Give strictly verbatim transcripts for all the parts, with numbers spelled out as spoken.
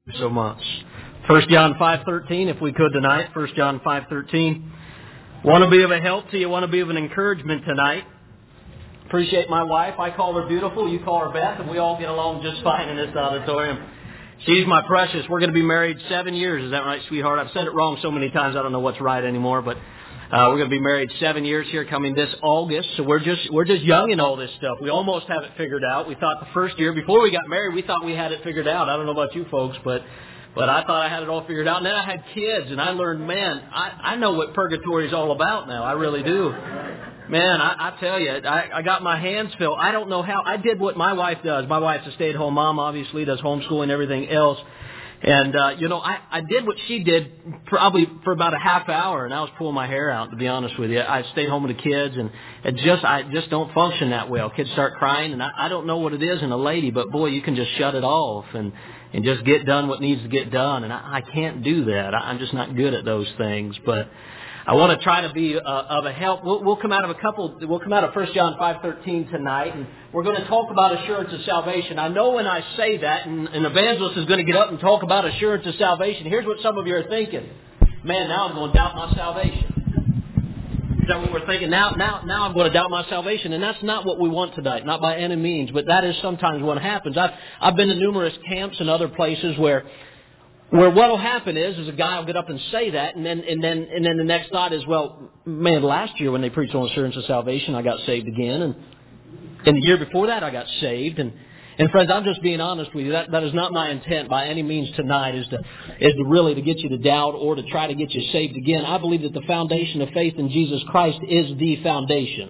Thank you so much. First John five thirteen, if we could tonight. First John five thirteen. Want to be of a help to you. Want to be of an encouragement tonight. Appreciate my wife. I call her beautiful. You call her Beth, and we all get along just fine in this auditorium. She's my precious. We're going to be married seven years. Is that right, sweetheart? I've said it wrong so many times. I don't know what's right anymore, but uh, we're going to be married seven years here coming this August. So we're just we're just young in all this stuff. We almost have it figured out. We thought the first year before we got married, we thought we had it figured out. I don't know about you folks, but but I thought I had it all figured out. And then I had kids, and I learned, man, I, I know what purgatory is all about now. I really do. Man, I, I tell you, I, I got my hands filled. I don't know how. I did what my wife does. My wife's a stay-at-home mom, obviously, does homeschooling and everything else. And, uh, you know, I, I did what she did probably for about a half hour, and I was pulling my hair out, to be honest with you. I stayed home with the kids, and it just I just don't function that well. Kids start crying, and I, I don't know what it is in a lady, but, boy, you can just shut it off and, and just get done what needs to get done. And I, I can't do that. I, I'm just not good at those things. But I want to try to be uh, of a help. We'll, we'll come out of a couple. We'll come out of First John five thirteen tonight, and we're going to talk about assurance of salvation. I know when I say that, and an evangelist is going to get up and talk about assurance of salvation. Here's what some of you are thinking: man, now I'm going to doubt my salvation. Is that what we're thinking? Now, now, now I'm going to doubt my salvation, and that's not what we want tonight, not by any means. But that is sometimes what happens. I've I've been to numerous camps and other places where. Where what will happen is, is a guy will get up and say that, and then and then and then the next thought is, well, man, last year when they preached on assurance of salvation, I got saved again, and and the year before that, I got saved, and and friends, I'm just being honest with you. That that is not my intent by any means tonight, is to is to really to get you to doubt or to try to get you saved again. I believe that the foundation of faith in Jesus Christ is the foundation,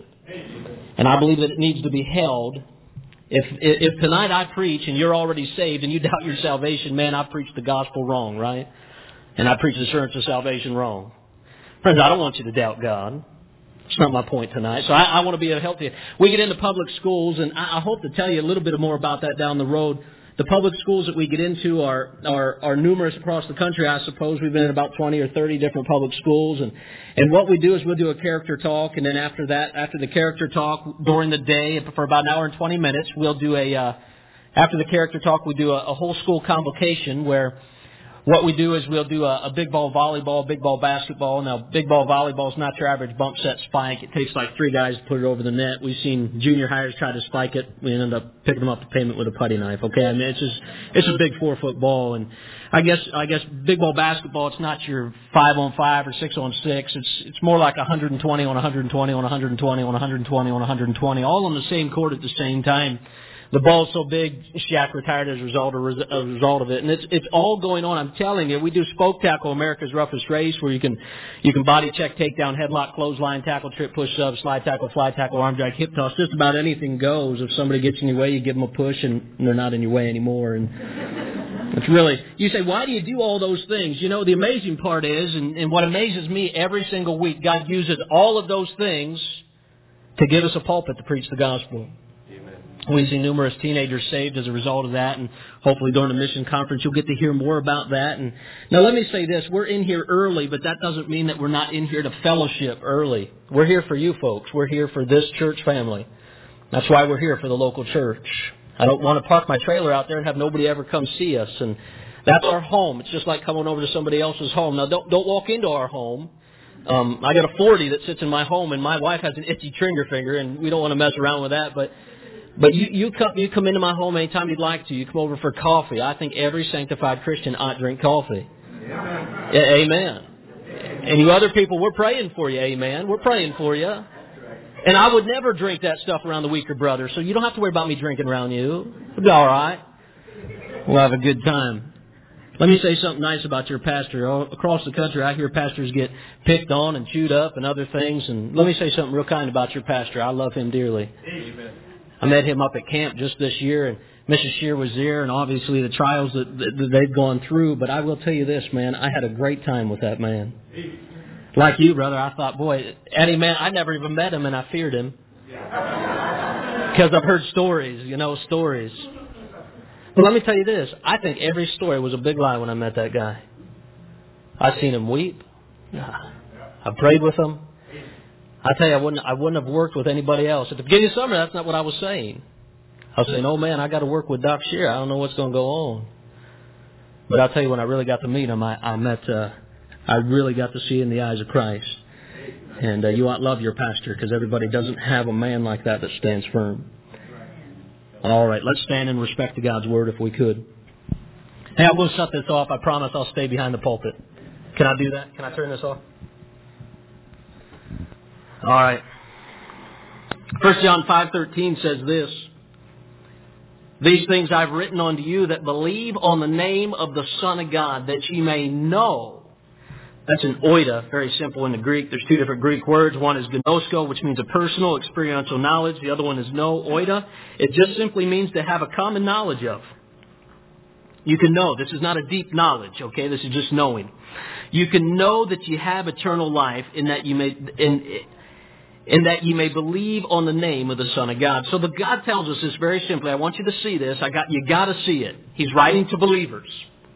and I believe that it needs to be held. If if tonight I preach and you're already saved and you doubt your salvation, man, I preached the gospel wrong, right? And I preached assurance of salvation wrong. Friends, I don't want you to doubt God. It's not my point tonight. So I, I want to be a healthy. We get into public schools, and I, I hope to tell you a little bit more about that down the road. The public schools that we get into are, are are numerous across the country, I suppose. We've been in about twenty or thirty different public schools. And, and what we do is we'll do a character talk. And then after that, after the character talk, during the day, for about an hour and twenty minutes, we'll do a, uh, after the character talk, we do a, a whole school convocation where what we do is we'll do a, a big ball volleyball, big ball basketball. Now, big ball volleyball is not your average bump set spike. It takes like three guys to put it over the net. We've seen junior hires try to spike it. We end up picking them up the pavement with a putty knife. Okay, I mean it's just it's a big four foot ball, and I guess I guess big ball basketball. It's not your five on five or six on six. It's it's more like one hundred twenty on one hundred twenty on one hundred twenty on one hundred twenty on one hundred twenty, all on the same court at the same time. The ball's so big, Shaq retired as a result of, as a result of it, and it's it's all going on. I'm telling you, we do spoke tackle, America's Roughest Race, where you can you can body check, takedown, headlock, clothesline, tackle, trip, push up, slide tackle, fly tackle, arm drag, hip toss. Just about anything goes. If somebody gets in your way, you give them a push, and they're not in your way anymore. And it's really, you say, why do you do all those things? You know, the amazing part is, and, and what amazes me every single week, God uses all of those things to give us a pulpit to preach the gospel. We see numerous teenagers saved as a result of that, and hopefully during the mission conference you'll get to hear more about that. And now let me say this, we're in here early, but that doesn't mean that we're not in here to fellowship early. We're here for you folks. We're here for this church family. That's why we're here, for the local church. I don't want to park my trailer out there and have nobody ever come see us. And that's our home. It's just like coming over to somebody else's home. Now don't don't walk into our home. Um, I got a forty that sits in my home, and my wife has an itchy trigger finger, and we don't want to mess around with that, but But you, you come you come into my home anytime you'd like to. You come over for coffee. I think every sanctified Christian ought to drink coffee. Yeah. Amen. And you other people, we're praying for you. Amen. We're praying for you. And I would never drink that stuff around the weaker brother, so you don't have to worry about me drinking around you. It'll be all right. We'll have a good time. Let me say something nice about your pastor. All across the country, I hear pastors get picked on and chewed up and other things. And let me say something real kind about your pastor. I love him dearly. Amen. I met him up at camp just this year, and Missus Shear was there, and obviously the trials that, that they've gone through. But I will tell you this, man, I had a great time with that man. Like you, brother, I thought, boy, Eddie, man, I never even met him, and I feared him. Because I've heard stories, you know, stories. But let me tell you this, I think every story was a big lie when I met that guy. I seen him weep. I prayed with him. I tell you, I wouldn't, I wouldn't have worked with anybody else. At the beginning of summer, that's not what I was saying. I was saying, oh, man, I got to work with Doc Shear. I don't know what's going to go on. But I'll tell you, when I really got to meet him, I, I met, uh, I really got to see in the eyes of Christ. And uh, you ought to love your pastor, because everybody doesn't have a man like that that stands firm. All right, let's stand in respect to God's Word if we could. Hey, I'm going to shut this off. I promise I'll stay behind the pulpit. Can I do that? Can I turn this off? All right. First John five thirteen says this. These things I've written unto you that believe on the name of the Son of God, that ye may know. That's an oida, very simple in the Greek. There's two different Greek words. One is gnosko, which means a personal, experiential knowledge. The other one is know, oida. It just simply means to have a common knowledge of. You can know. This is not a deep knowledge, okay? This is just knowing. You can know that you have eternal life in that you may... in. In that ye may believe on the name of the Son of God. So the God tells us this very simply. I want you to see this. I got you got to see it. He's writing to believers.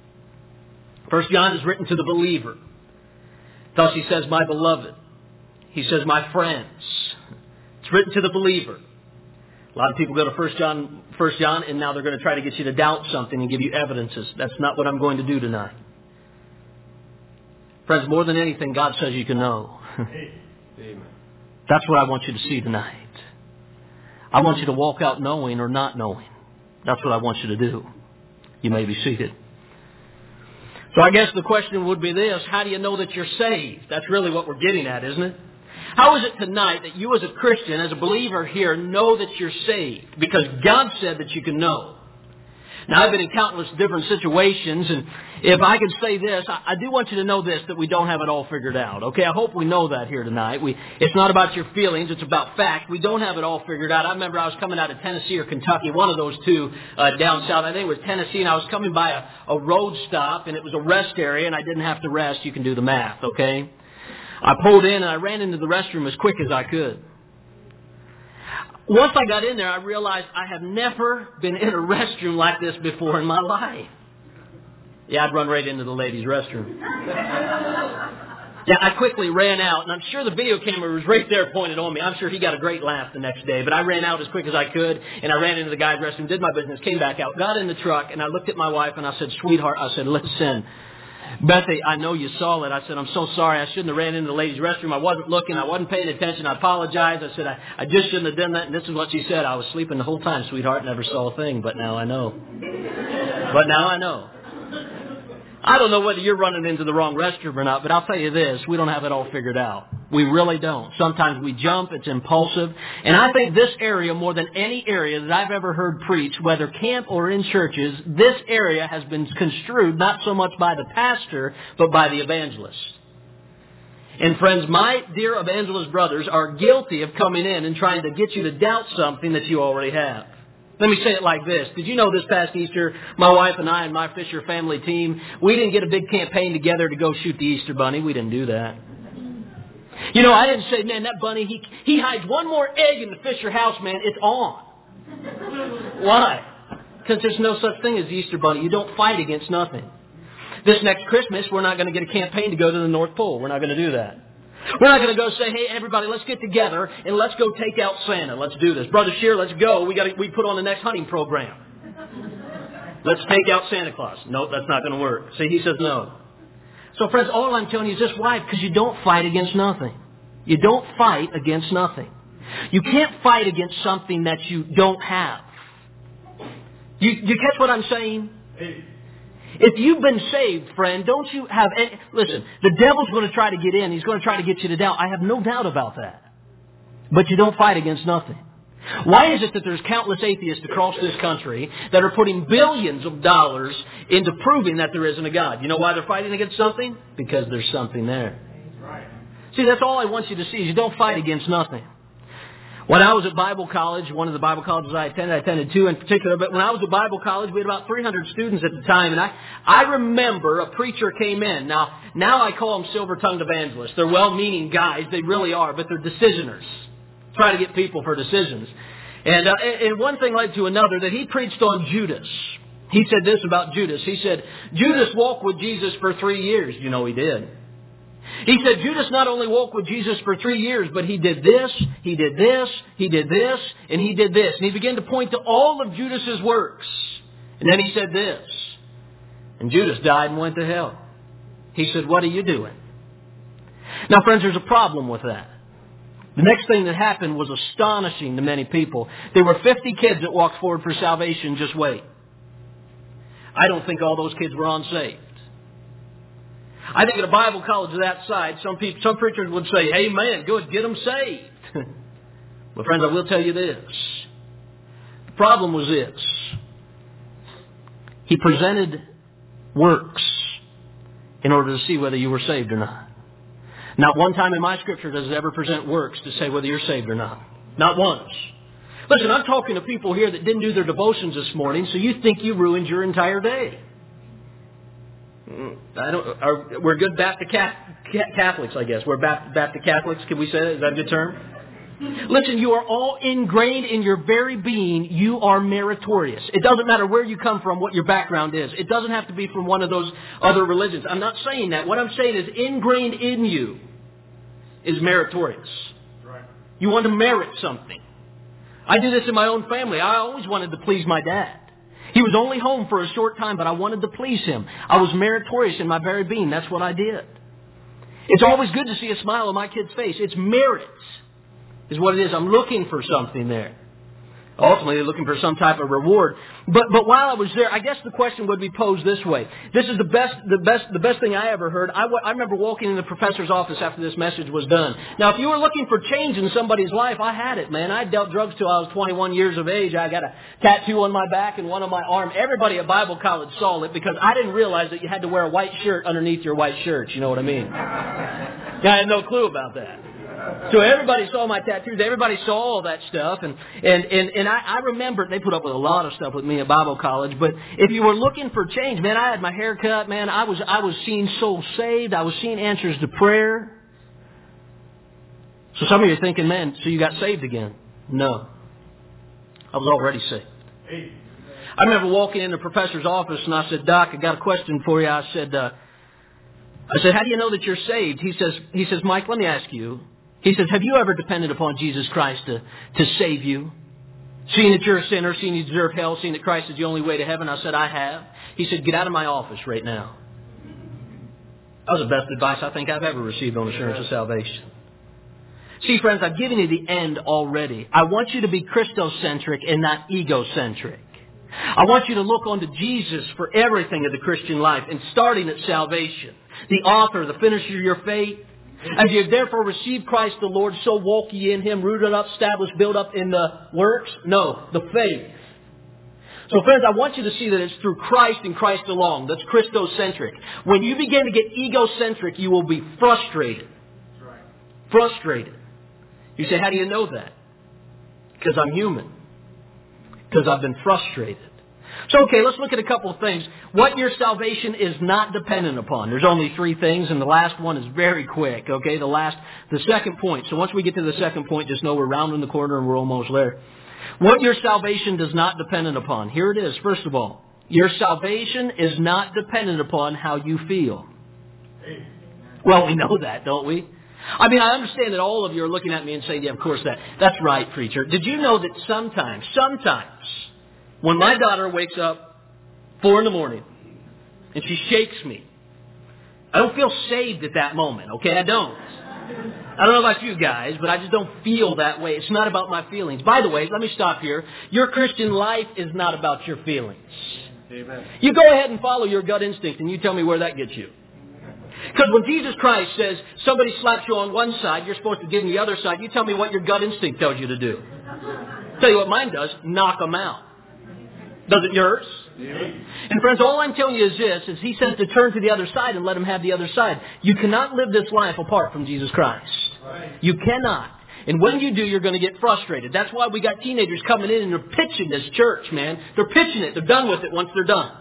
First John is written to the believer. Thus he says, my beloved. He says, my friends. It's written to the believer. A lot of people go to First John, First John, and now they're going to try to get you to doubt something and give you evidences. That's not what I'm going to do tonight. Friends, more than anything, God says you can know. Amen. That's what I want you to see tonight. I want you to walk out knowing or not knowing. That's what I want you to do. You may be seated. So I guess the question would be this. How do you know that you're saved? That's really what we're getting at, isn't it? How is it tonight that you as a Christian, as a believer here, know that you're saved? Because God said that you can know. Now, I've been in countless different situations, and if I could say this, I, I do want you to know this, that we don't have it all figured out. Okay, I hope we know that here tonight. We, it's not about your feelings, it's about fact. We don't have it all figured out. I remember I was coming out of Tennessee or Kentucky, one of those two uh, down south. I think it was Tennessee, and I was coming by a, a road stop, and it was a rest area, and I didn't have to rest. You can do the math, okay? I pulled in, and I ran into the restroom as quick as I could. Once I got in there, I realized I have never been in a restroom like this before in my life. Yeah, I'd run right into the ladies' restroom. Yeah, I quickly ran out, and I'm sure the video camera was right there pointed on me. I'm sure he got a great laugh the next day. But I ran out as quick as I could, and I ran into the guy's restroom, did my business, came back out, got in the truck, and I looked at my wife, and I said, sweetheart, I said, listen, Bethy, I know you saw it. I said, I'm so sorry. I shouldn't have ran into the ladies' restroom. I wasn't looking. I wasn't paying attention. I apologize. I said, I, I just shouldn't have done that. And this is what she said. I was sleeping the whole time, sweetheart. Never saw a thing. But now I know. But now I know. I don't know whether you're running into the wrong restroom or not, but I'll tell you this. We don't have it all figured out. We really don't. Sometimes we jump. It's impulsive. And I think this area, more than any area that I've ever heard preached, whether camp or in churches, this area has been construed not so much by the pastor, but by the evangelist. And friends, my dear evangelist brothers are guilty of coming in and trying to get you to doubt something that you already have. Let me say it like this. Did you know this past Easter, my wife and I and my Fisher family team, we didn't get a big campaign together to go shoot the Easter bunny. We didn't do that. You know, I didn't say, man, that bunny, he, he hides one more egg in the Fisher house, man. It's on. Why? Because there's no such thing as the Easter bunny. You don't fight against nothing. This next Christmas, we're not going to get a campaign to go to the North Pole. We're not going to do that. We're not going to go say, hey, everybody, let's get together and let's go take out Santa. Let's do this. Brother Shear, let's go. We got to, we put on the next hunting program. Let's take out Santa Claus. Nope, that's not going to work. See, he says no. So, friends, all I'm telling you is just why? Because you don't fight against nothing. You don't fight against nothing. You can't fight against something that you don't have. You, you catch what I'm saying? If you've been saved, friend, don't you have any... Listen, the devil's going to try to get in. He's going to try to get you to doubt. I have no doubt about that. But you don't fight against nothing. Why is it that there's countless atheists across this country that are putting billions of dollars into proving that there isn't a God? You know why they're fighting against something? Because there's something there. See, that's all I want you to see is you don't fight against nothing. When I was at Bible college, one of the Bible colleges I attended, I attended two in particular, but when I was at Bible college, we had about three hundred students at the time, and I, I remember a preacher came in. Now, now I call them silver-tongued evangelists. They're well-meaning guys, they really are, but they're decisioners. Try to get people for decisions. And, uh, and one thing led to another, that he preached on Judas. He said this about Judas. He said, Judas walked with Jesus for three years. You know he did. He said Judas not only walked with Jesus for three years, but he did this, he did this, he did this, and he did this. And he began to point to all of Judas's works. And then he said this. And Judas died and went to hell. He said, what are you doing? Now, friends, there's a problem with that. The next thing that happened was astonishing to many people. There were fifty kids that walked forward for salvation. Just wait. I don't think all those kids were unsaved. I think at a Bible college of that size, some people, some preachers would say, amen, good, get them saved. But friends, I will tell you this. The problem was this. He presented works in order to see whether you were saved or not. Not one time in my scripture does it ever present works to say whether you're saved or not. Not once. Listen, I'm talking to people here that didn't do their devotions this morning, so you think you ruined your entire day. I don't. Are, we're good Baptist Catholics, I guess. We're Baptist Catholics. Can we say that? Is that a good term? Listen, you are all ingrained in your very being. You are meritorious. It doesn't matter where you come from, what your background is. It doesn't have to be from one of those other religions. I'm not saying that. What I'm saying is ingrained in you is meritorious. Right. You want to merit something. I do this in my own family. I always wanted to please my dad. He was only home for a short time, but I wanted to please him. I was meritorious in my very being. That's what I did. It's always good to see a smile on my kid's face. It's merit is what it is. I'm looking for something there. Ultimately, they're looking for some type of reward. But but while I was there, I guess the question would be posed this way. This is the best the best the best thing I ever heard. I, I remember walking in the professor's office after this message was done. Now, if you were looking for change in somebody's life, I had it, man. I dealt drugs till I was twenty-one years of age. I got a tattoo on my back and one on my arm. Everybody at Bible college saw it because I didn't realize that you had to wear a white shirt underneath your white shirt. You know what I mean? I had no clue about that. So everybody saw my tattoos. Everybody saw all that stuff. And, and, and, and I, I remember they put up with a lot of stuff with me at Bible college. But if you were looking for change, man, I had my hair cut, man. I was, I was seeing souls saved. I was seeing answers to prayer. So some of you are thinking, man, so you got saved again. No. I was already saved. I remember walking in the professor's office and I said, Doc, I got a question for you. I said, uh, I said, how do you know that you're saved? He says, he says, Mike, let me ask you. He says, have you ever depended upon Jesus Christ to, to save you? Seeing that you're a sinner, seeing you deserve hell, seeing that Christ is the only way to heaven. I said, I have. He said, get out of my office right now. That was the best advice I think I've ever received on assurance of salvation. See, friends, I've given you the end already. I want you to be Christocentric and not egocentric. I want you to look unto Jesus for everything of the Christian life, and starting at salvation. The author, the finisher of your faith. As you have therefore received Christ the Lord, so walk ye in Him, rooted up, established, built up in the works? No, the faith. So friends, I want you to see that it's through Christ and Christ alone. That's Christocentric. When you begin to get egocentric, you will be frustrated. That's right. Frustrated. You say, how do you know that? Because I'm human. Because I've been frustrated. So, okay, let's look at a couple of things. What your salvation is not dependent upon. There's only three things, and the last one is very quick, okay? The last, the second point. So once we get to the second point, just know we're rounding the corner and we're almost there. What your salvation does not dependent upon. Here it is, first of all. Your salvation is not dependent upon how you feel. Well, we know that, don't we? I mean, I understand that all of you are looking at me and saying, yeah, of course that. That's right, preacher. Did you know that sometimes, sometimes, when my daughter wakes up four in the morning and she shakes me, I don't feel saved at that moment, okay? I don't. I don't know about you guys, but I just don't feel that way. It's not about my feelings. By the way, let me stop here. Your Christian life is not about your feelings. Amen. You go ahead and follow your gut instinct and you tell me where that gets you. Because when Jesus Christ says somebody slaps you on one side, you're supposed to give them the other side, you tell me what your gut instinct tells you to do. I'll tell you what mine does, knock them out. Does it yours? Yeah. And friends, all I'm telling you is this, is He says to turn to the other side and let Him have the other side. You cannot live this life apart from Jesus Christ. Right. You cannot. And when you do, you're going to get frustrated. That's why we got teenagers coming in and they're pitching this church, man. They're pitching it. They're done with it once they're done.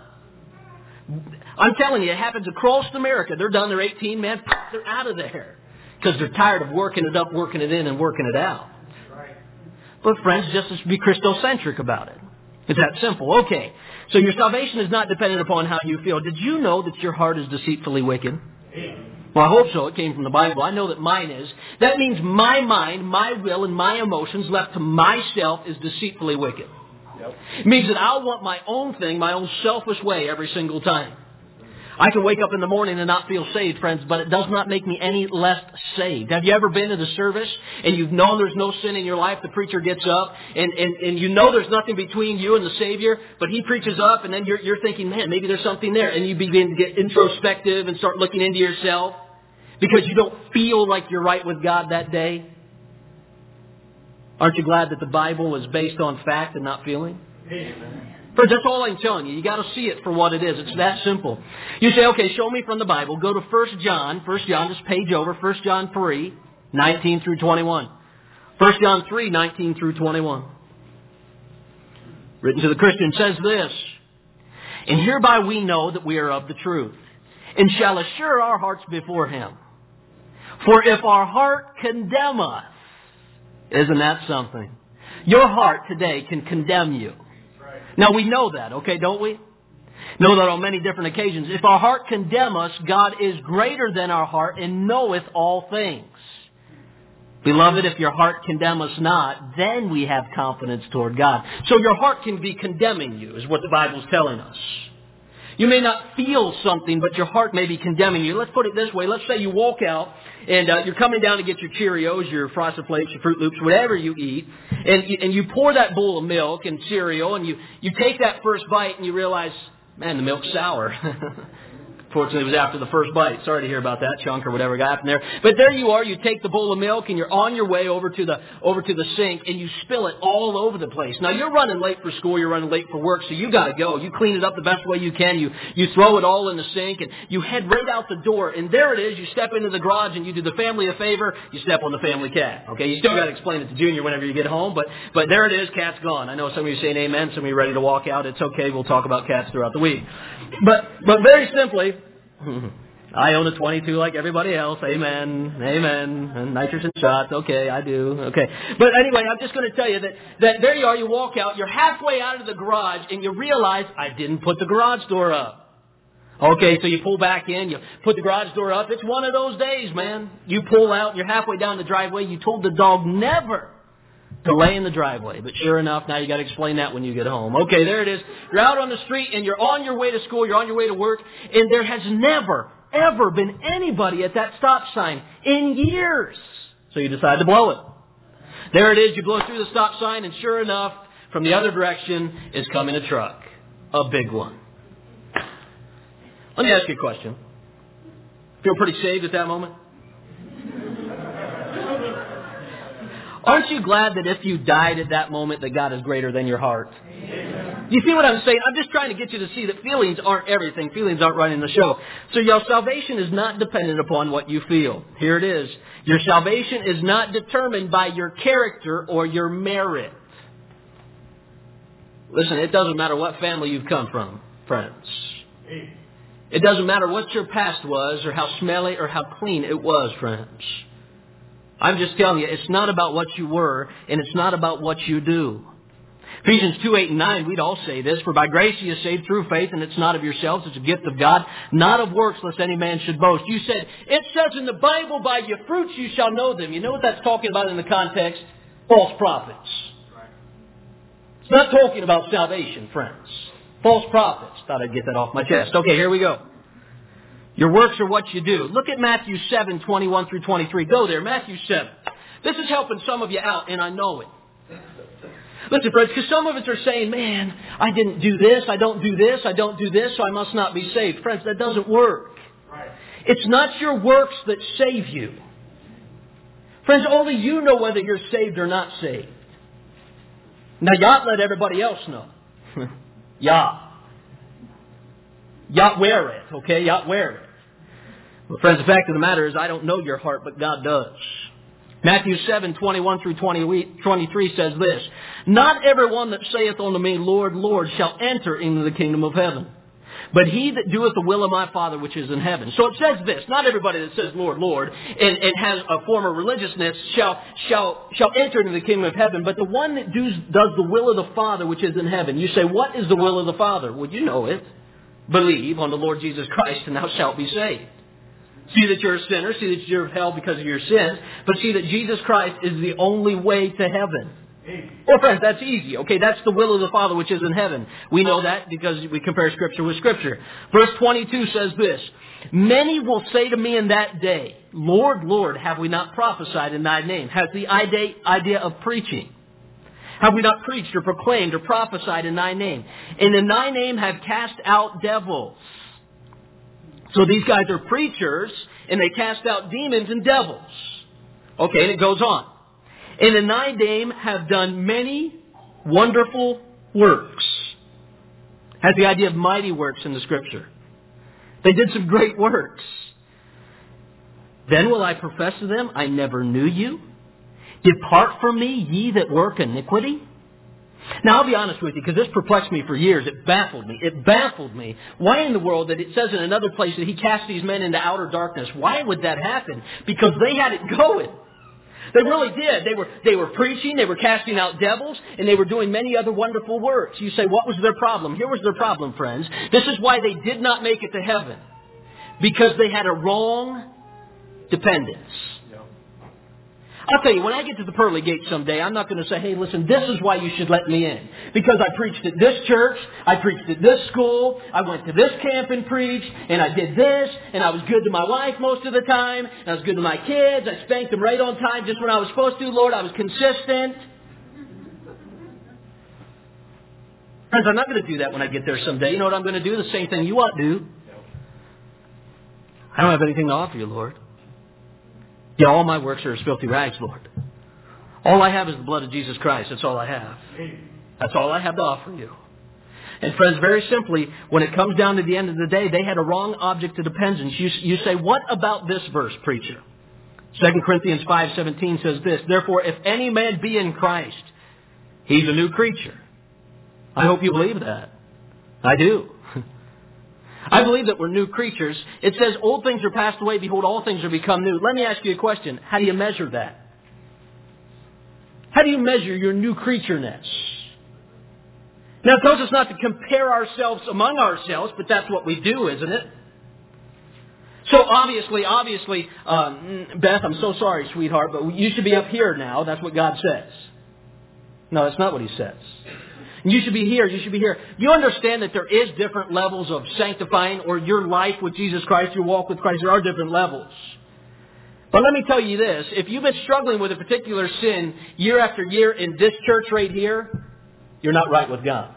I'm telling you, it happens across America. They're done. They're eighteen, man. They're out of there. Because they're tired of working it up, working it in, and working it out. Right. But friends, just let's be Christocentric about it. It's that simple. Okay. So your salvation is not dependent upon how you feel. Did you know that your heart is deceitfully wicked? Well, I hope so. It came from the Bible. I know that mine is. That means my mind, my will, and my emotions left to myself is deceitfully wicked. Yep. It means that I'll want my own thing, my own selfish way every single time. I can wake up in the morning and not feel saved, friends, but it does not make me any less saved. Have you ever been to the service and you've known there's no sin in your life? The preacher gets up and, and, and you know there's nothing between you and the Savior, but he preaches up and then you're, you're thinking, man, maybe there's something there. And you begin to get introspective and start looking into yourself because you don't feel like you're right with God that day. Aren't you glad that the Bible is based on fact and not feeling? Amen. Friends, that's all I'm telling you. You got to see it for what it is. It's that simple. You say, okay, show me from the Bible. Go to First John. First John, just page over. First John three, nineteen through twenty-one. First John three, nineteen through twenty-one. Written to the Christian says this. And hereby we know that we are of the truth, and shall assure our hearts before Him. For if our heart condemn us, isn't that something? Your heart today can condemn you. Now we know that, okay, don't we? Know that on many different occasions. If our heart condemn us, God is greater than our heart and knoweth all things. Beloved, if your heart condemn us not, then we have confidence toward God. So your heart can be condemning you, is what the Bible's telling us. You may not feel something, but your heart may be condemning you. Let's put it this way. Let's say you walk out and uh, you're coming down to get your Cheerios, your Frosted Flakes, your Fruit Loops, whatever you eat, and you, and you pour that bowl of milk and cereal, and you, you take that first bite and you realize, man, the milk's sour. Fortunately, it was after the first bite. Sorry to hear about that chunk or whatever got happened there. But there you are. You take the bowl of milk and you're on your way over to the over to the sink and you spill it all over the place. Now you're running late for school. You're running late for work, so you got to go. You clean it up the best way you can. You you throw it all in the sink and you head right out the door. And there it is. You step into the garage and you do the family a favor. You step on the family cat. Okay, you still got to explain it to Junior whenever you get home. But but there it is. Cat's gone. I know some of you saying amen. Some of you ready to walk out. It's okay. We'll talk about cats throughout the week. But but very simply. I own a twenty-two like everybody else. Amen. Amen. And nitrogen shots. Okay, I do. Okay. But anyway, I'm just going to tell you that, that there you are. You walk out. You're halfway out of the garage and you realize I didn't put the garage door up. Okay, so you pull back in. You put the garage door up. It's one of those days, man. You pull out. You're halfway down the driveway. You told the dog never to lay in the driveway. But sure enough, now you got to explain that when you get home. Okay, there it is. You're out on the street and you're on your way to school. You're on your way to work. And there has never, ever been anybody at that stop sign in years. So you decide to blow it. There it is. You blow through the stop sign and sure enough, from the other direction is coming a truck. A big one. Let me ask you a question. Feel pretty saved at that moment? Aren't you glad that if you died at that moment that God is greater than your heart? Amen. You see what I'm saying? I'm just trying to get you to see that feelings aren't everything. Feelings aren't running the show. So your salvation is not dependent upon what you feel. Here it is. Your salvation is not determined by your character or your merit. Listen, it doesn't matter what family you've come from, friends. It doesn't matter what your past was or how smelly or how clean it was, friends. I'm just telling you, it's not about what you were, and it's not about what you do. Ephesians two, eight, and nine, we'd all say this. For by grace you are saved through faith, and it's not of yourselves, it's a gift of God, not of works, lest any man should boast. You said, it says in the Bible, by your fruits you shall know them. You know what that's talking about in the context? False prophets. It's not talking about salvation, friends. False prophets. Thought I'd get that off my chest. Okay, here we go. Your works are what you do. Look at Matthew seven, twenty-one through twenty-three. Go there, Matthew seven. This is helping some of you out, and I know it. Listen, friends, because some of us are saying, man, I didn't do this, I don't do this, I don't do this, so I must not be saved. Friends, that doesn't work. It's not your works that save you. Friends, only you know whether you're saved or not saved. Now, Yah let everybody else know. Yah. Yah wear it, okay? Yah wear it. Well, friends, the fact of the matter is I don't know your heart, but God does. Matthew seven, twenty-one through twenty-three says this. Not everyone that saith unto me, Lord, Lord, shall enter into the kingdom of heaven, but he that doeth the will of my Father which is in heaven. So it says this. Not everybody that says, Lord, Lord, and, and has a form of religiousness shall, shall, shall enter into the kingdom of heaven, but the one that does, does the will of the Father which is in heaven. You say, what is the will of the Father? Well, you know it. Believe on the Lord Jesus Christ and thou shalt be saved. See that you're a sinner. See that you're of hell because of your sins. But see that Jesus Christ is the only way to heaven. Well, friends, that's easy. Okay, that's the will of the Father which is in heaven. We know that because we compare Scripture with Scripture. Verse twenty-two says this, many will say to me in that day, Lord, Lord, have we not prophesied in thy name? Has the idea, idea of preaching. Have we not preached or proclaimed or prophesied in thy name? And in thy name have cast out devils. So these guys are preachers, and they cast out demons and devils. Okay, and it goes on. And in thy name have done many wonderful works. Has the idea of mighty works in the Scripture. They did some great works. Then will I profess to them, I never knew you. Depart from me, ye that work iniquity. Now, I'll be honest with you, because this perplexed me for years. It baffled me. It baffled me. Why in the world that it says in another place that he cast these men into outer darkness? Why would that happen? Because they had it going. They really did. They were, they were preaching, they were casting out devils, and they were doing many other wonderful works. You say, what was their problem? Here was their problem, friends. This is why they did not make it to heaven. Because they had a wrong dependence. I'll tell you, when I get to the pearly gates someday, I'm not going to say, hey, listen, this is why you should let me in. Because I preached at this church, I preached at this school, I went to this camp and preached, and I did this, and I was good to my wife most of the time, and I was good to my kids, I spanked them right on time just when I was supposed to, Lord, I was consistent. Friends, I'm not going to do that when I get there someday. You know what I'm going to do? The same thing you ought to do. I don't have anything to offer you, Lord. Yeah, all my works are as filthy rags, Lord. All I have is the blood of Jesus Christ. That's all I have. That's all I have to offer you. And friends, very simply, when it comes down to the end of the day, they had a wrong object of dependence. You, you say, what about this verse, preacher? Second Corinthians five seventeen says this, therefore, if any man be in Christ, he's a new creature. I hope you believe that. I do. I believe that we're new creatures. It says, old things are passed away, behold, all things are become new. Let me ask you a question. How do you measure that? How do you measure your new creatureness? Now, it tells us not to compare ourselves among ourselves, but that's what we do, isn't it? So obviously, obviously, um, Beth, I'm so sorry, sweetheart, but you should be up here now. That's what God says. No, that's not what He says. You should be here. You should be here. You understand that there is different levels of sanctifying, or your life with Jesus Christ, your walk with Christ. There are different levels. But let me tell you this. If you've been struggling with a particular sin year after year in this church right here, you're not right with God.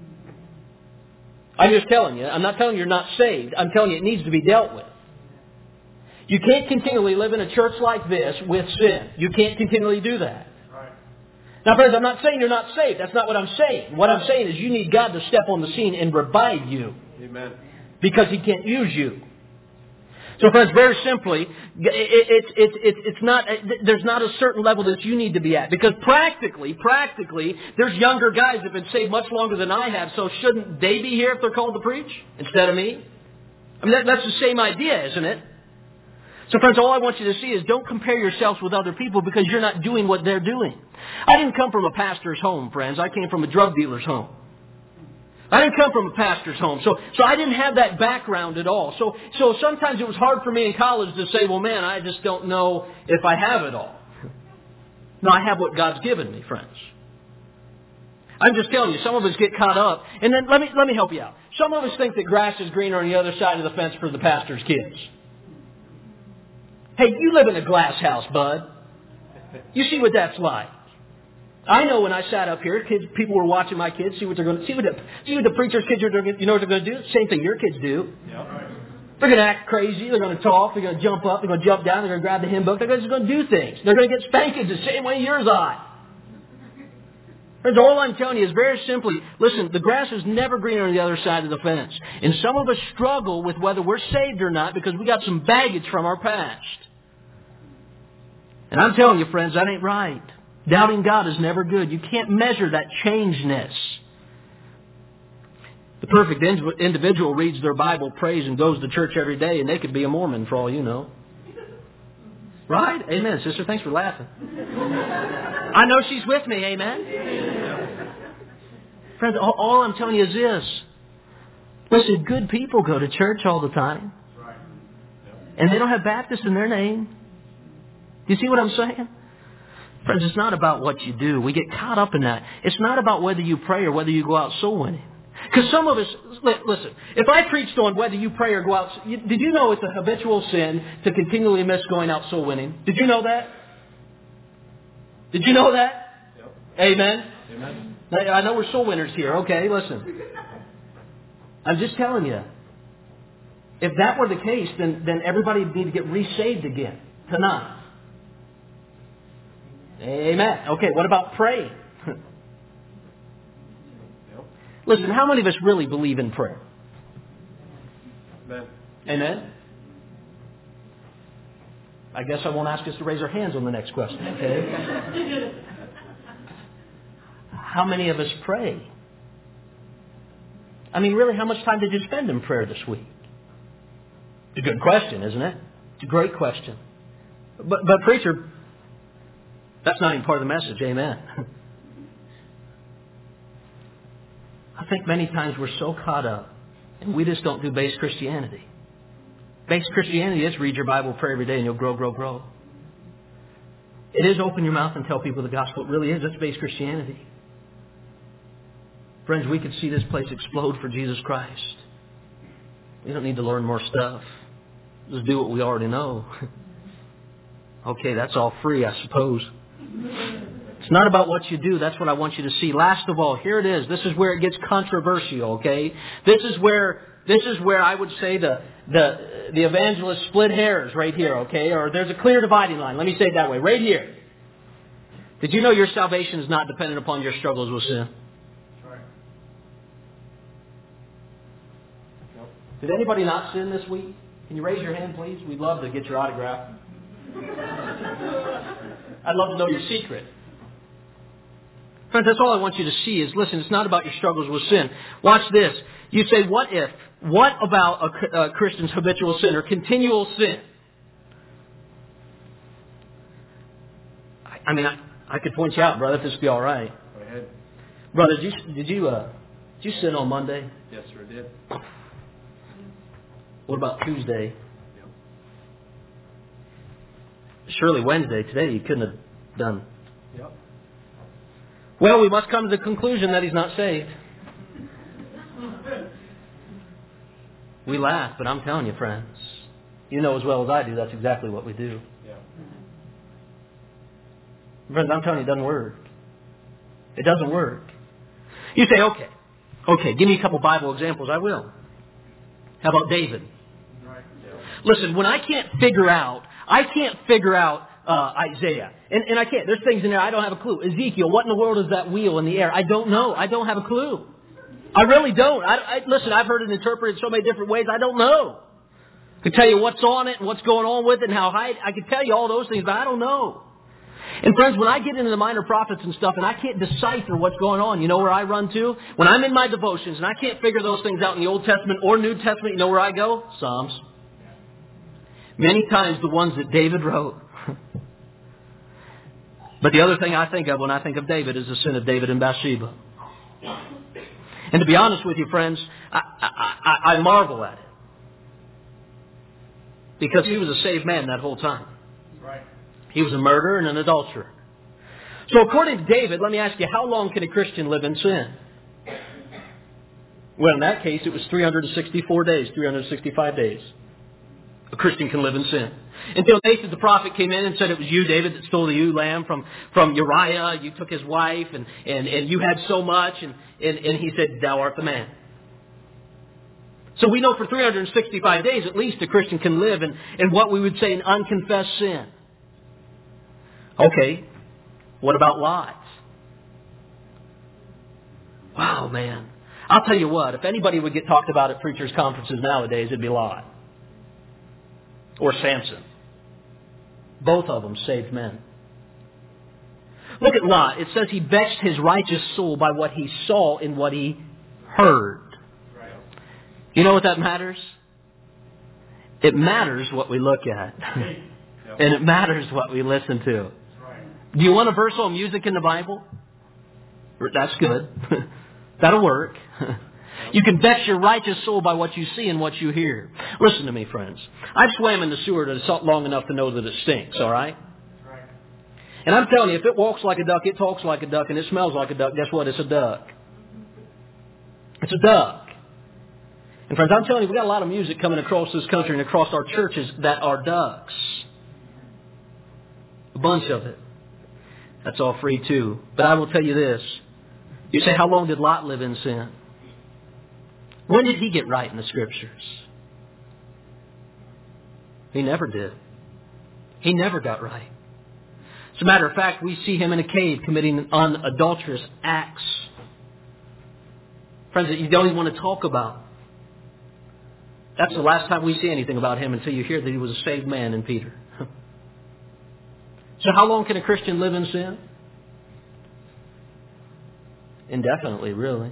I'm just telling you. I'm not telling you you're not saved. I'm telling you it needs to be dealt with. You can't continually live in a church like this with sin. You can't continually do that. Now, friends, I'm not saying you're not saved. That's not what I'm saying. What I'm saying is you need God to step on the scene and revive you. Amen. Because He can't use you. So, friends, very simply, it's it's it's it's not there's not a certain level that you need to be at. Because practically, practically, there's younger guys that have been saved much longer than I have. So shouldn't they be here if they're called to preach instead of me? I mean, that, that's the same idea, isn't it? So, friends, all I want you to see is don't compare yourselves with other people because you're not doing what they're doing. I didn't come from a pastor's home, friends. I came from a drug dealer's home. I didn't come from a pastor's home. So, so I didn't have that background at all. So, so sometimes it was hard for me in college to say, well, man, I just don't know if I have it all. No, I have what God's given me, friends. I'm just telling you, some of us get caught up. And then let me, let me help you out. Some of us think that grass is greener on the other side of the fence for the pastor's kids. Hey, you live in a glass house, bud. You see what that's like. I know when I sat up here, kids, people were watching my kids, see what they're going to see what the, see what the preacher's kids are doing. You know what they're going to do? Same thing your kids do. Yep. They're going to act crazy. They're going to talk. They're going to jump up. They're going to jump down. They're going to grab the hymn book. They're just going to do things. They're going to get spanked the same way yours are. Friends, all I'm telling you is very simply, listen, the grass is never greener on the other side of the fence. And some of us struggle with whether we're saved or not because we got some baggage from our past. And I'm telling you, friends, that ain't right. Doubting God is never good. You can't measure that changeness. The perfect individual reads their Bible, prays, and goes to church every day, and they could be a Mormon for all you know. Right? Amen, sister. Thanks for laughing. I know she's with me. Amen. Friends, all, all I'm telling you is this. Listen, good people go to church all the time. And they don't have Baptist in their name. You see what I'm saying? Friends, it's not about what you do. We get caught up in that. It's not about whether you pray or whether you go out soul winning. Because some of us, listen, if I preached on whether you pray or go out, did you know it's a habitual sin to continually miss going out soul winning? Did you know that? Did you know that? Yep. Amen? Amen. I know we're soul winners here. Okay, listen. I'm just telling you. If that were the case, then, then everybody would need to get resaved again tonight. Amen. Okay, what about praying? Listen, how many of us really believe in prayer? Amen. Amen? I guess I won't ask us to raise our hands on the next question, okay? How many of us pray? I mean, really, how much time did you spend in prayer this week? It's a good question, isn't it? It's a great question. But, but preacher, that's not even part of the message. Amen. I think many times we're so caught up and we just don't do base Christianity. Base Christianity is read your Bible, pray every day, and you'll grow, grow, grow. It is open your mouth and tell people the gospel. It really is. That's base Christianity. Friends, we could see this place explode for Jesus Christ. We don't need to learn more stuff. Just do what we already know. Okay, that's all free, I suppose. It's not about what you do. That's what I want you to see. Last of all, here it is. This is where it gets controversial, okay? This is where this is where I would say the the the evangelists split hairs right here, okay? Or there's a clear dividing line. Let me say it that way. Right here. Did you know your salvation is not dependent upon your struggles with sin? Did anybody not sin this week? Can you raise your hand, please? We'd love to get your autograph. I'd love to know your secret. Friends, that's all I want you to see is, listen, it's not about your struggles with sin. Watch this. You say, what if? What about a, a Christian's habitual sin or continual sin? I, I mean, I, I could point you out, brother, if this would be all right. Go ahead. Brother, did you, did you, uh, did you sin on Monday? Yes, sir, I did. What about Tuesday? Yep. Surely Wednesday, today, you couldn't have done. Yep. Well, we must come to the conclusion that he's not saved. We laugh, but I'm telling you, friends, you know as well as I do, that's exactly what we do. Yeah. Friends, I'm telling you, it doesn't work. It doesn't work. You say, okay, okay, give me a couple Bible examples. I will. How about David? Right. Yeah. Listen, when I can't figure out, I can't figure out uh, Isaiah. And, and I can't. There's things in there I don't have a clue. Ezekiel, what in the world is that wheel in the air? I don't know. I don't have a clue. I really don't. I, I, listen, I've heard it interpreted so many different ways. I don't know. I can tell you what's on it and what's going on with it and how high. I can tell you all those things, but I don't know. And friends, when I get into the minor prophets and stuff and I can't decipher what's going on, you know where I run to? When I'm in my devotions and I can't figure those things out in the Old Testament or New Testament, you know where I go? Psalms. Many times the ones that David wrote. But the other thing I think of when I think of David is the sin of David and Bathsheba. And to be honest with you, friends, I, I, I marvel at it. Because he was a saved man that whole time. Right. He was a murderer and an adulterer. So according to David, let me ask you, how long can a Christian live in sin? Well, in that case, it was three hundred sixty-four days, three hundred sixty-five days. A Christian can live in sin. Until Nathan the prophet came in and said it was you, David, that stole the ewe lamb from, from Uriah. You took his wife and, and, and you had so much. And, and, and he said, thou art the man. So we know for three hundred sixty-five days at least a Christian can live in, in what we would say an unconfessed sin. Okay, what about Lot? Wow, man. I'll tell you what, if anybody would get talked about at preachers' conferences nowadays, it'd be Lot. Or Samson. Both of them saved men. Look at Lot. It says he vexed his righteous soul by what he saw and what he heard. Right. You know what that matters? It matters what we look at. Yep. And it matters what we listen to. Right. Do you want a verse on music in the Bible? That's good. That'll work. You can vex your righteous soul by what you see and what you hear. Listen to me, friends. I've swam in the sewer long enough to know that it stinks, all right? Right. And I'm telling you, if it walks like a duck, it talks like a duck, and it smells like a duck, guess what? It's a duck. It's a duck. And friends, I'm telling you, we've got a lot of music coming across this country and across our churches that are ducks. A bunch of it. That's all free too. But I will tell you this. You say, how long did Lot live in sin? When did he get right in the Scriptures? He never did. He never got right. As a matter of fact, we see him in a cave committing unadulterous acts. Friends, that you don't even want to talk about. That's the last time we see anything about him until you hear that he was a saved man in Peter. So how long can a Christian live in sin? Indefinitely, really.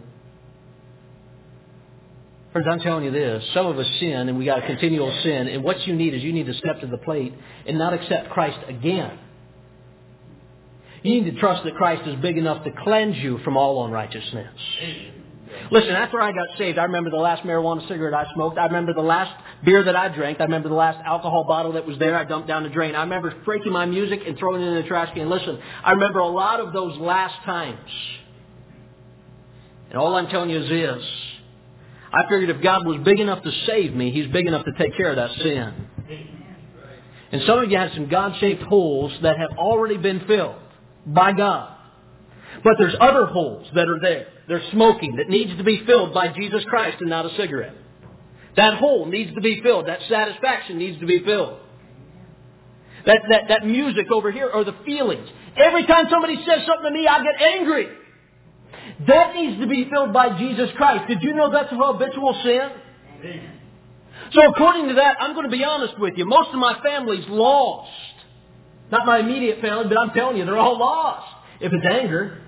Friends, I'm telling you this. Some of us sin, and we got a continual sin. And what you need is you need to step to the plate and not accept Christ again. You need to trust that Christ is big enough to cleanse you from all unrighteousness. Listen, after I got saved, I remember the last marijuana cigarette I smoked. I remember the last beer that I drank. I remember the last alcohol bottle that was there I dumped down the drain. I remember breaking my music and throwing it in the trash can. Listen, I remember a lot of those last times. And all I'm telling you is this. I figured if God was big enough to save me, He's big enough to take care of that sin. And some of you have some God-shaped holes that have already been filled by God. But there's other holes that are there. They're smoking that needs to be filled by Jesus Christ and not a cigarette. That hole needs to be filled. That satisfaction needs to be filled. That, that, that music over here are the feelings. Every time somebody says something to me, I get angry. That needs to be filled by Jesus Christ. Did you know that's a habitual sin? Amen. So according to that, I'm going to be honest with you. Most of my family's lost. Not my immediate family, but I'm telling you, they're all lost. If it's anger.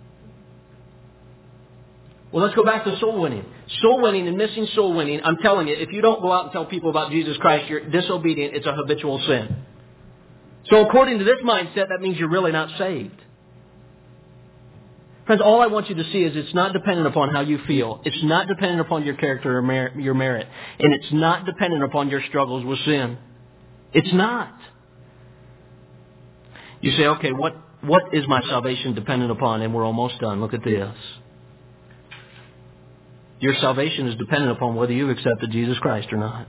Well, let's go back to soul winning. Soul winning and missing soul winning. I'm telling you, if you don't go out and tell people about Jesus Christ, you're disobedient. It's a habitual sin. So according to this mindset, that means you're really not saved. Friends, all I want you to see is it's not dependent upon how you feel. It's not dependent upon your character or mer- your merit. And it's not dependent upon your struggles with sin. It's not. You say, okay, what, what is my salvation dependent upon? And we're almost done. Look at this. Your salvation is dependent upon whether you've accepted Jesus Christ or not.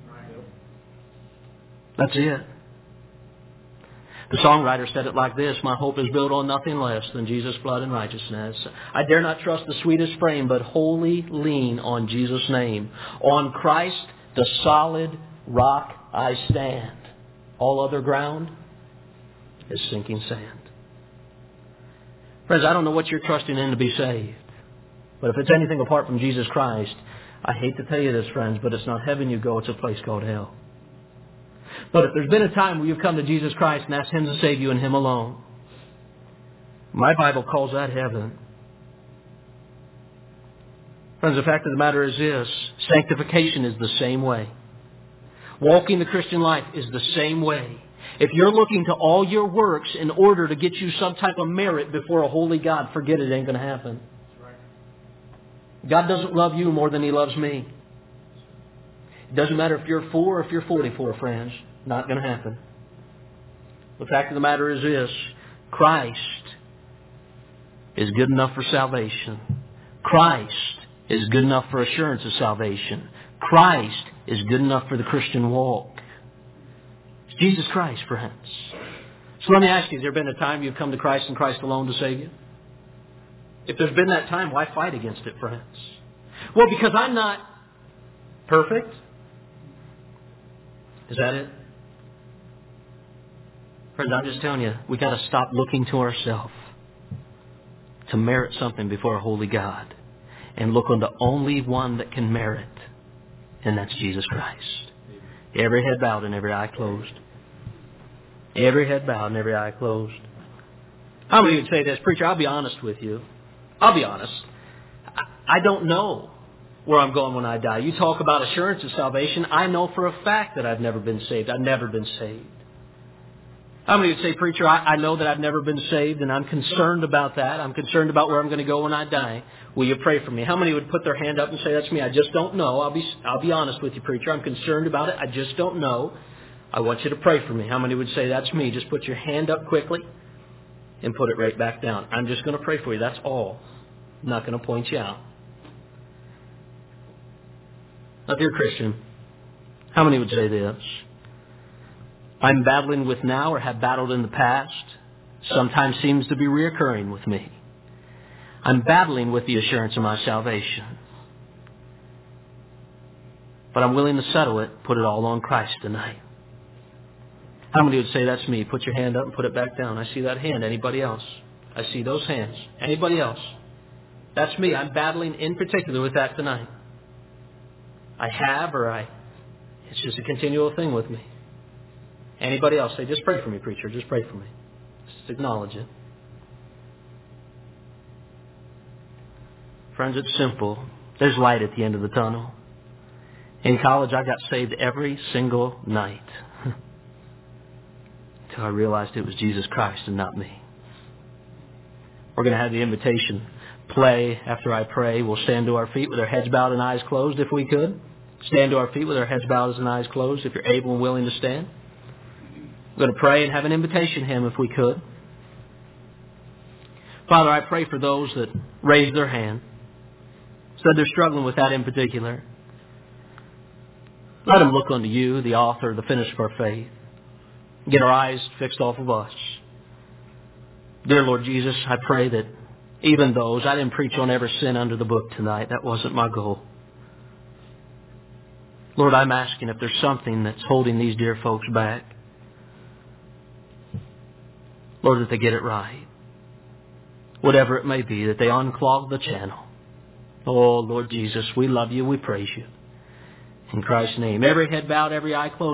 That's it. The songwriter said it like this, my hope is built on nothing less than Jesus' blood and righteousness. I dare not trust the sweetest frame, but wholly lean on Jesus' name. On Christ, the solid rock I stand. All other ground is sinking sand. Friends, I don't know what you're trusting in to be saved. But if it's anything apart from Jesus Christ, I hate to tell you this, friends, but it's not heaven you go, it's a place called hell. But if there's been a time where you've come to Jesus Christ and asked Him to save you and Him alone, my Bible calls that heaven. Friends, the fact of the matter is this, sanctification is the same way. Walking the Christian life is the same way. If you're looking to all your works in order to get you some type of merit before a holy God, forget it, it ain't going to happen. God doesn't love you more than He loves me. It doesn't matter if you're four or if you're forty-four, friends. Not going to happen. The fact of the matter is this. Christ is good enough for salvation. Christ is good enough for assurance of salvation. Christ is good enough for the Christian walk. It's Jesus Christ, friends. So let me ask you, has there been a time you've come to Christ and Christ alone to save you? If there's been that time, why fight against it, friends? Well, because I'm not perfect. Is that it? Friends, I'm just telling you, we got to stop looking to ourselves to merit something before a holy God and look on the only one that can merit, and that's Jesus Christ. Every head bowed and every eye closed. Every head bowed and every eye closed. How many would say this? Preacher, I'll be honest with you. I'll be honest. I don't know where I'm going when I die. You talk about assurance of salvation. I know for a fact that I've never been saved. I've never been saved. How many would say, Preacher, I, I know that I've never been saved and I'm concerned about that. I'm concerned about where I'm going to go when I die. Will you pray for me? How many would put their hand up and say, that's me? I just don't know. I'll be, I'll be honest with you, Preacher. I'm concerned about it. I just don't know. I want you to pray for me. How many would say, that's me? Just put your hand up quickly. and put it right back down. I'm just going to pray for you. That's all. I'm not going to point you out. Now, dear Christian, how many would say this? I'm battling with now or have battled in the past. Sometimes seems to be reoccurring with me. I'm battling with the assurance of my salvation. But I'm willing to settle it, put it all on Christ tonight. How many would say that's me? Put your hand up and put it back down. I see that hand. Anybody else? I see those hands. Anybody else? That's me. I'm battling in particular with that tonight. I have or I... It's just a continual thing with me. Anybody else? Say, just pray for me, preacher. Just pray for me. Just acknowledge it. Friends, it's simple. There's light at the end of the tunnel. In college, I got saved every single night. Until I realized it was Jesus Christ and not me. We're going to have the invitation play after I pray. We'll stand to our feet with our heads bowed and eyes closed if we could. Stand to our feet with our heads bowed and eyes closed if you're able and willing to stand. We're going to pray and have an invitation hymn if we could. Father, I pray for those that raised their hand. Said they're struggling with that in particular. Let them look unto you, the author, the finisher of our faith. Get our eyes fixed off of us. Dear Lord Jesus, I pray that even those, I didn't preach on every sin under the book tonight. That wasn't my goal. Lord, I'm asking if there's something that's holding these dear folks back. Lord, that they get it right. Whatever it may be, that they unclog the channel. Oh, Lord Jesus, we love you. We praise you. In Christ's name. Every head bowed, every eye closed.